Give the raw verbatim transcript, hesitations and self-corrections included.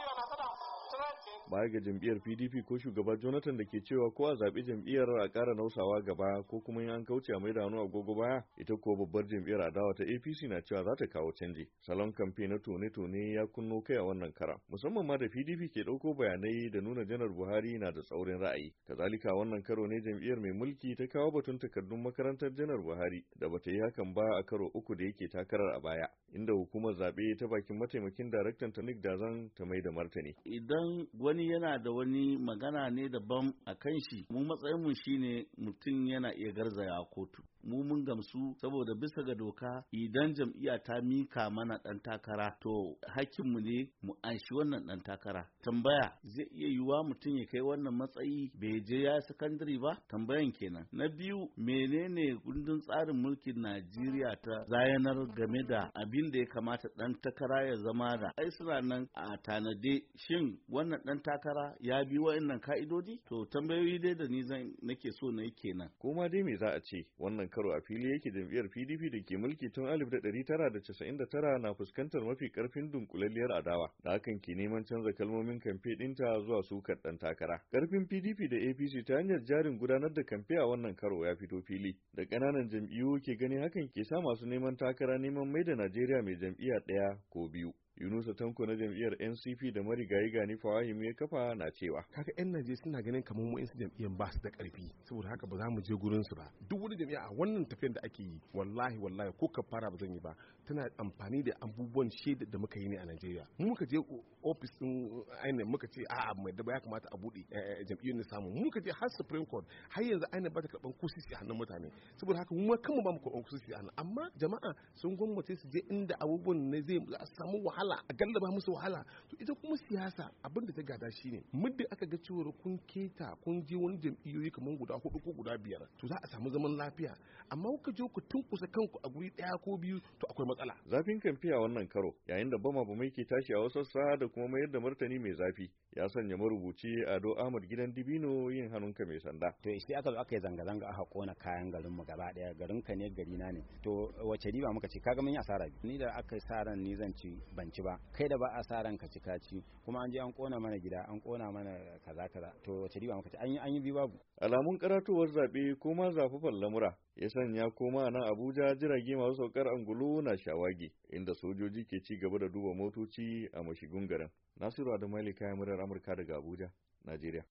Baya ga jam'iyyar P D P ko shugaba Jonathan da ke cewa ko a zaɓi jam'iyyar a ƙara nausawa gaba ko kuma in an kauce a mai da hannu agogo baya, ita ko babbar jam'iyyar adawa ta A P C na cewa za ta kawo canji. Salon kamfe na tone-tone ya kunno kai a wannan kara, musamman ma da P D P ke ɗauko bayanai da nuna janar Buhari na da tsaurin ra'ayi. Kazalika wannan karo ne jam'iyyar mai mulki ta kawo batun takardun makarantar janar Buhari da bata yi hakan ba a karo uku da yake takarar a baya, inda hukumar zaɓe ta bakin mataimakin daraktan ta Nick Dazan ta mai da martani. Idan wani yana da wani magana ne daban a kan shi, mu matsayin mu shine mutum yana iya garzaya kotu. Mu mun gamsu saboda bisa ga doka idan jam'iyya ta mika mana dan takara to hakkinmu ne mu anshi wannan dan takara. Tambaya zai iya yiwuwa mutum ya kai wannan matsayi bai je ya sakandare ba? Tambayan kenan. Na biyu, menene kundin tsarin mulkin Najeriya ta zayanar game da abin da ya kamata dan takara ya zama da? Ai suna nan a tanade. Shin wannan dan takara ya bi wa'annan ka'idodi? To tambayoyi dai da ni zan nake so na yi kenan. Kuma dai me za a ce? Wannan karo a fili yake jam'iyyar P D P da ke mulki tun alif da ɗari tara da casa'in da tara na fuskantar mafi karfin dunkulalliyar adawa da hakan ke neman canza kalmomin kamfe ɗinta zuwa sukar ɗan takara. Karfin P D P da A P C ta hanyar jarin gudanar da kamfe a wannan karo ya fito fili, da ƙananan jam'iyyu ke ganin hakan ke sa masu neman takara neman mai da Najeriya mai jam'iyya ɗaya ko biyu. Yunusa Tanko na jam'iyyar N C P da marigayi Gani Fawahimi ya kafa na cewa kaga yan Najeriya suna ganin kamar mu su jam'iyyar ba su da karfi, saboda haka ba za mu je gurin su ba. Duk wani jam'iyya a wannan tafiyar da ake yi wallahi wallahi ko kafara ba zan yi ba, tana amfani da abubuwan shaida da muka yi ne a Najeriya. Mu muka je office din ainihin muka ce a'a mai da ba ya kamata a bude jam'iyyar ne samu. Mu muka je har Supreme Court har yanzu ainihin ba ta karban kusisi a hannun mutane. Saboda haka mu kanmu ba mu karban kusisi a hannun, amma jama'a sun gwamnati su je inda abubuwan ne zai samu wahala a gallaba musu wahala. To ita kuma siyasa abin da ta gada shine muddin aka ga cewa kun keta kun je wani jam'iyyoyi kamar guda hudu ko guda biyar to za a samu zaman lafiya, amma kuka je ku tunkusa kanku a guri daya ko biyu to akwai matsala. Zafin kamfe a wannan karo yayin da bama bamai ke tashi a wasu sassa da kuma mayar da martani mai zafi ya sanya marubuci Ado Ahmad Gidan Dibino yin hannunka mai sanda. To sai aka zo aka yi zanga-zanga aka kona kayan garin mu gaba daya, garin ka ne gari na ne. To wace riba muka ce? Kaga mun yi asara. Ni da aka yi saran ni zan ci ban ci ba, kai da ba a saran ka ci ka ci, kuma an je an kona mana gida an kona mana kaza kaza. To wace riba muka ce? An yi an yi bi babu. Alamun karatuwar zabe ko ma zafafan lamura ya sanya koma nan Abuja jirage masu saukar angulu na shawagi, inda sojoji ke ci gaba da duba motoci a mashigun garin. Nasiru Adamu Ali, kayan murar Amurka daga Abuja, Najeriya.